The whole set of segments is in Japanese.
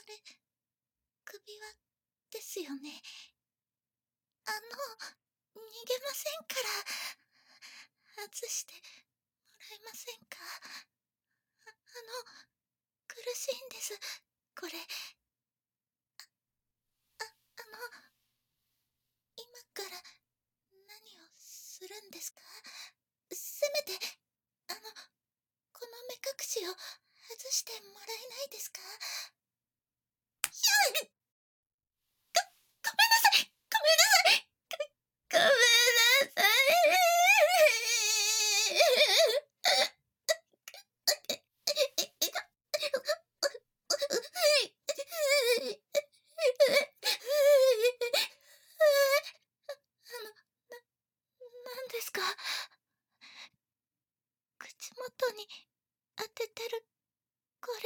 れ、首輪ですよね。逃げませんから、外してもらえませんか？苦しいんです、これ。今から何をするんですか？せめて、あの、この目隠しを外してもらえないですか？ひゃっ！ごめんなさい！ごめんなさい！ごめんなさなんですか？口元に当ててる、これ。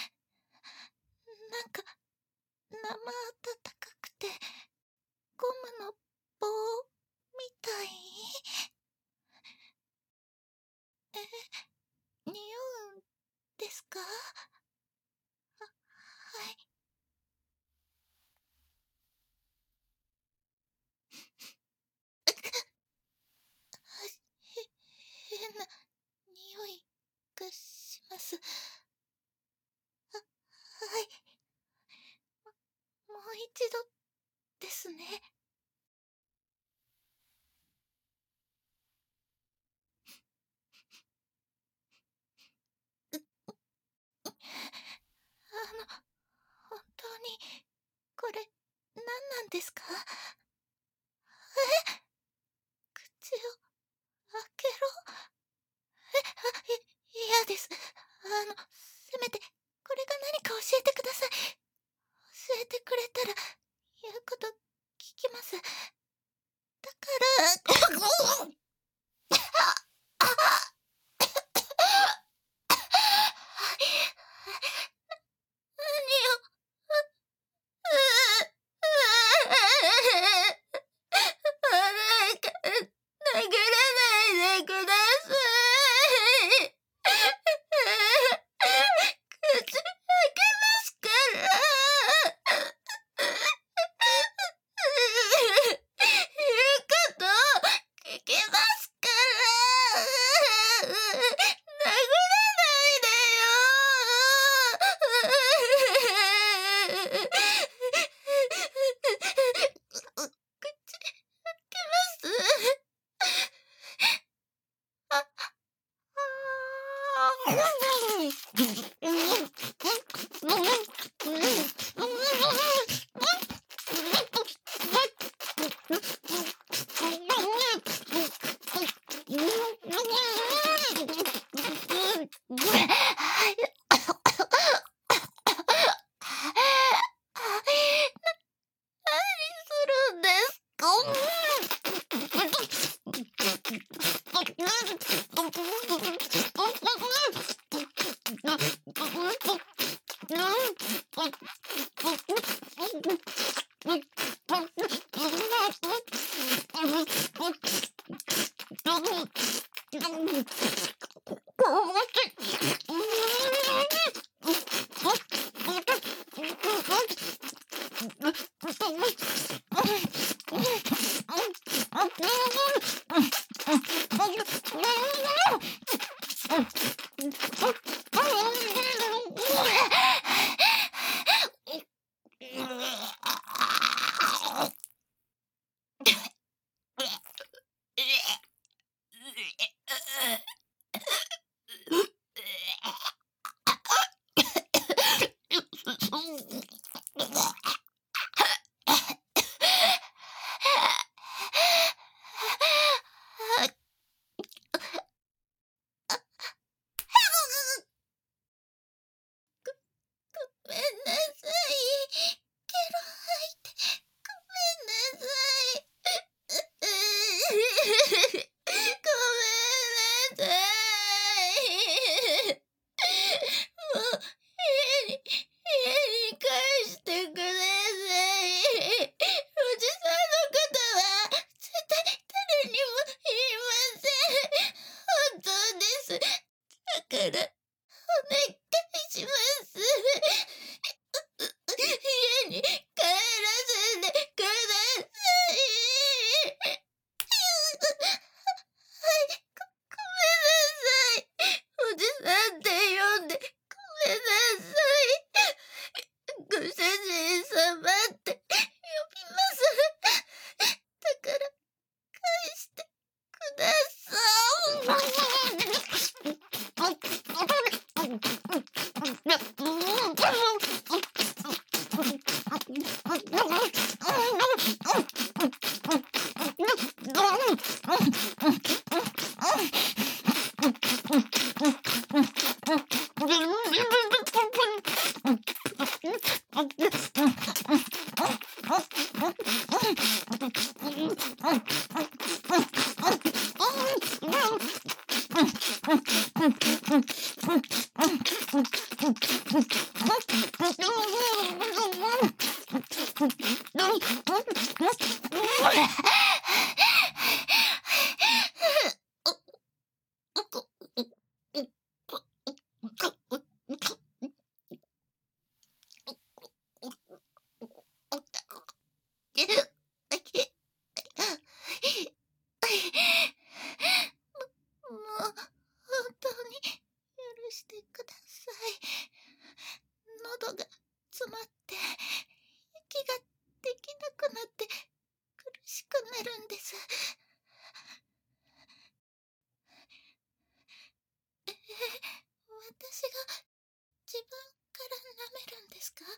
なんか、生温かくて、ゴムの棒みたい？匂うんですか？はい。変な匂いがします。はい。もう一度ですね。本当に、これ、何なんですか？口を開けろ。嫌です。せめて、これが何か教えてください。教えてくれたら、言うこと聞きます。だから、何を、誰か、殴らないでください。口開けますから。言うこと聞きますから。殴らないでよ。口開けます。何するんですごめんなさい。ゲロ吐いて、ごめんなさい。ごめんなさい。もう、部屋に帰してください。おじさんのことは、絶対誰にも言いません。本当です。だから、お願いします。 ごめんなさい。おじさんって呼んでごめんなさい。ご主人様って呼びます。だから返してくだもう本当に許してください。喉が詰まって息ができなくなって苦しくなるんです。私が自分から舐めるんですか？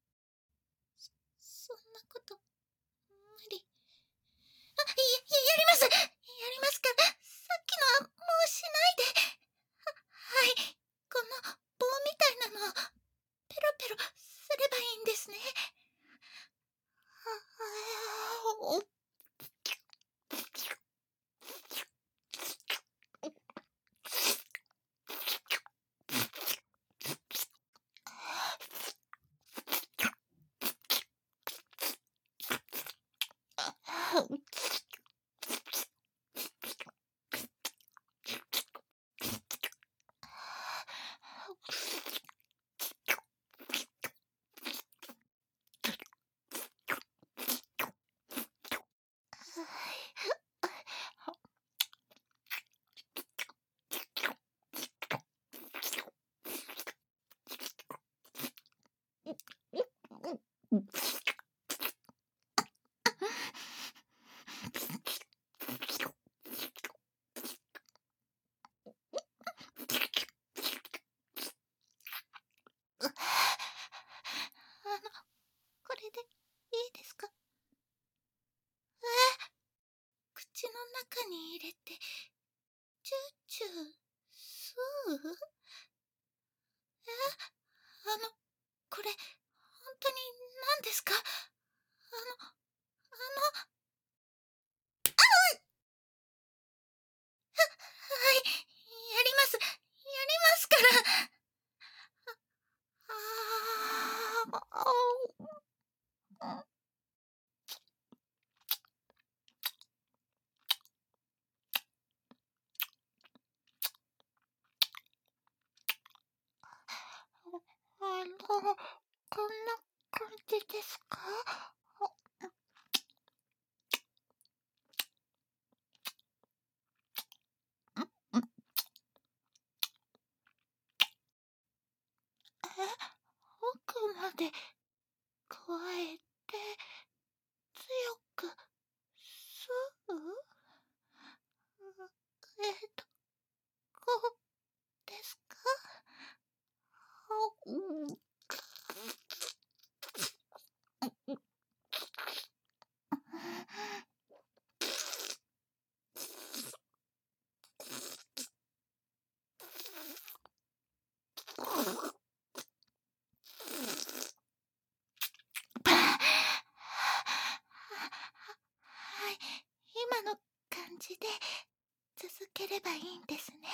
そんなこと無理。やります。やりますから、さっきのはもうしないで。はい。この棒みたいなのをペロペロすればいいんですね。これでいいですか？口の中に入れてチューチュー吸う？これ本当に何ですか？はい、やります。やりますから。こんな感じですか？奥まで加えて強く吸う？こうですか？はい、今の感じで続ければいいんですね。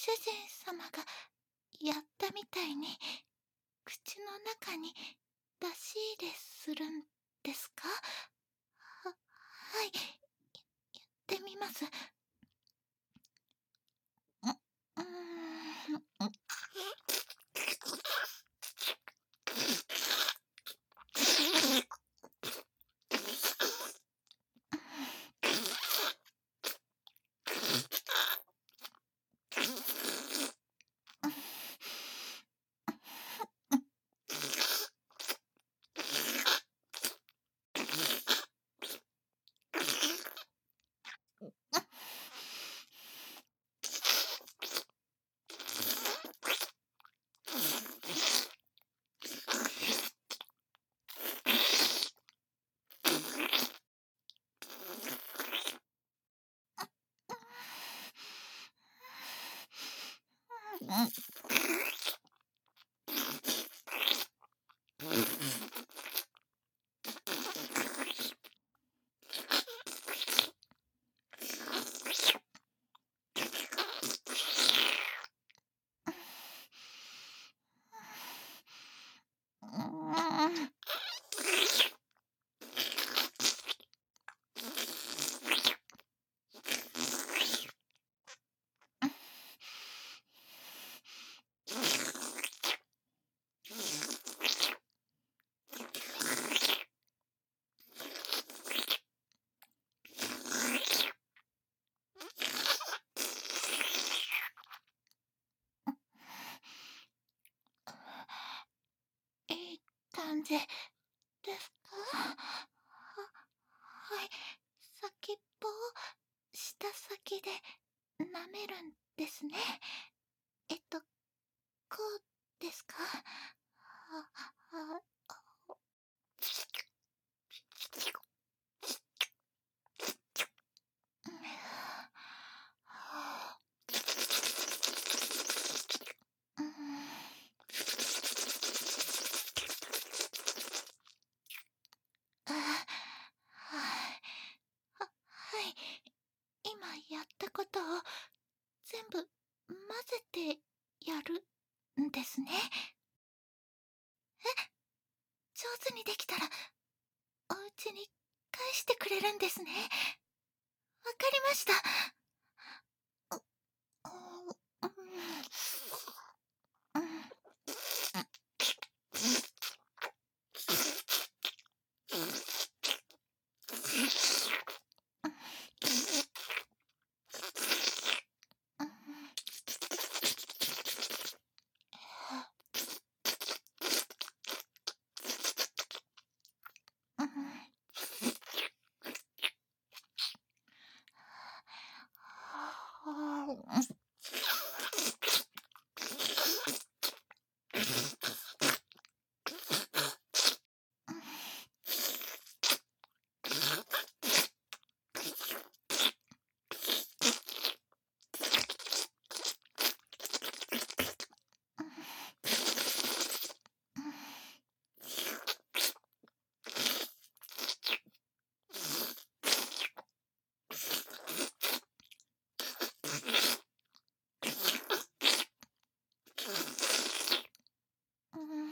主人様がやったみたいに口の中に出し入れするんですか？はい、やってみます。うーん。いい感じですか？はい、先っぽを舌先で舐めるんですね。こうですか？うん、あ、はい。今やったことを全部混ぜてやるんですね。上手にできたらお家に返してくれるんですね。わかりました。うんうんうんうん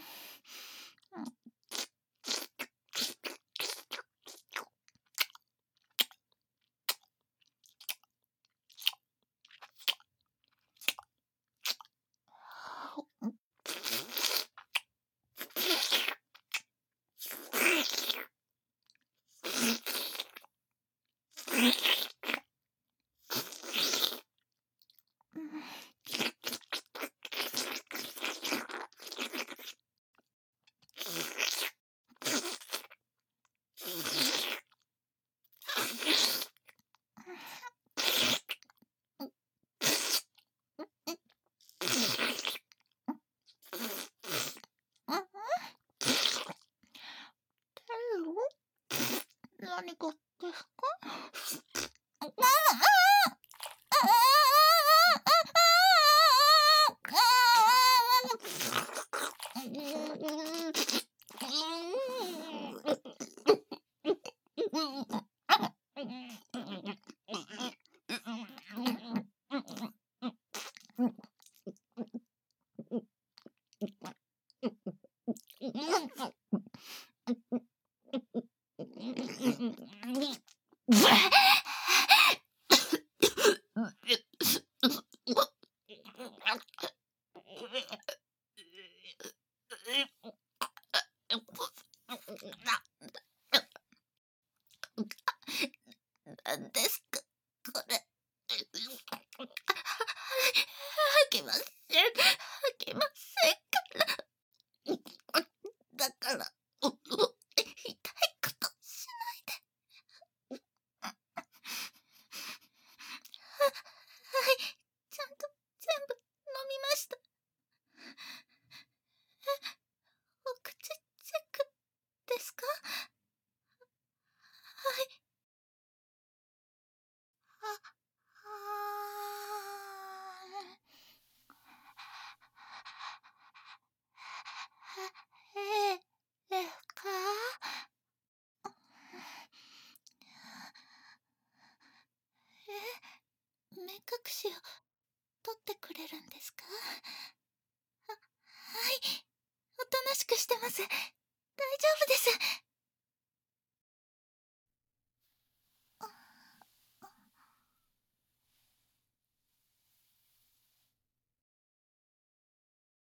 何がですか？ けません。吐けませんから。だから、痛いことしないで。はい、ちゃんと全部飲みました。お口チェックですか？はい。ええか？目隠しを取ってくれるんですか？はい、おとなしくしてます。大丈夫です。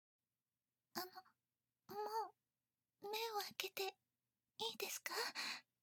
もう目を開けていいですか？